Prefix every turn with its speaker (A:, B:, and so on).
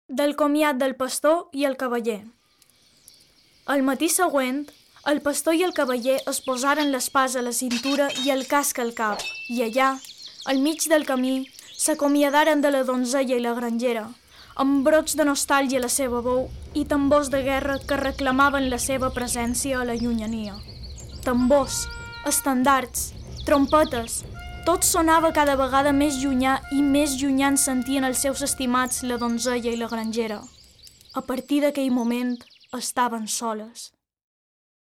A: Del comiat del pastor i el cavaller. Al matí següent, el pastor i el cavaller es posaren l'espasa a la cintura i el casc al cap, i allà, al mig del camí, s'acomiadaren de la donzella i la grangera, amb brots de nostàlgia a la seva veu i tambors de guerra que reclamaven la seva presència a la llunyania. Tambors, estandards, trompetes, tot sonava cada vegada més llunyà i més llunyà en sentien els seus estimats la donzella i la grangera. A partir d'aquell moment estaven soles.